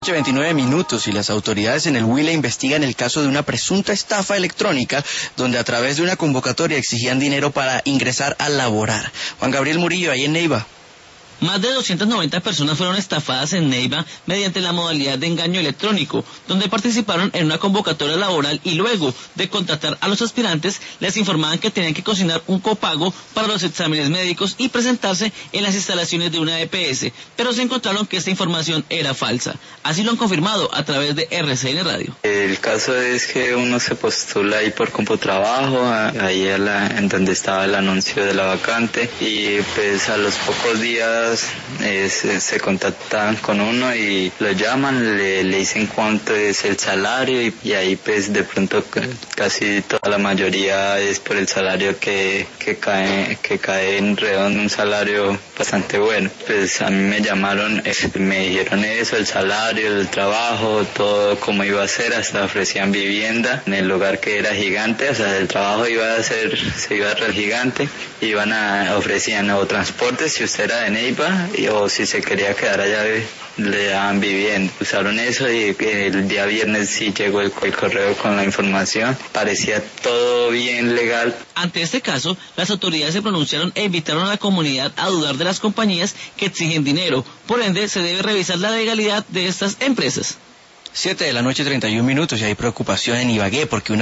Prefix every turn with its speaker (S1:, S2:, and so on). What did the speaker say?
S1: 29 minutos y las autoridades en el Huila investigan el caso de una presunta estafa electrónica donde a través de una convocatoria exigían dinero para ingresar a laborar. Juan Gabriel Murillo, ahí en Neiva.
S2: Más de 290 personas fueron estafadas en Neiva mediante la modalidad de engaño electrónico, donde participaron en una convocatoria laboral y luego de contratar a los aspirantes, les informaban que tenían que consignar un copago para los exámenes médicos y presentarse en las instalaciones de una EPS, pero se encontraron que esta información era falsa. Así lo han confirmado a través de RCN Radio.
S3: El caso es que uno se postula ahí por Computrabajo, ahí en donde estaba el anuncio de la vacante, y pues a los pocos días se contactan con uno y lo llaman, le dicen cuánto es el salario y ahí pues de pronto casi toda la mayoría es por el salario que cae en redondo, un salario bastante bueno. Pues a mí me llamaron, me dijeron eso, el salario, el trabajo, todo cómo iba a ser, hasta ofrecían vivienda en el lugar que era gigante, o sea el trabajo se iba a hacer gigante, ofrecían o transporte si usted era de Neiva, o si se quería quedar allá le daban vivienda. Usaron eso y el día viernes sí llegó el correo con la información, parecía todo bien legal.
S2: Ante este caso, las autoridades se pronunciaron e invitaron a la comunidad a dudar de las compañías que exigen dinero, por ende se debe revisar la legalidad de estas empresas.
S1: 7 de la noche 31 minutos y hay preocupación en Ibagué porque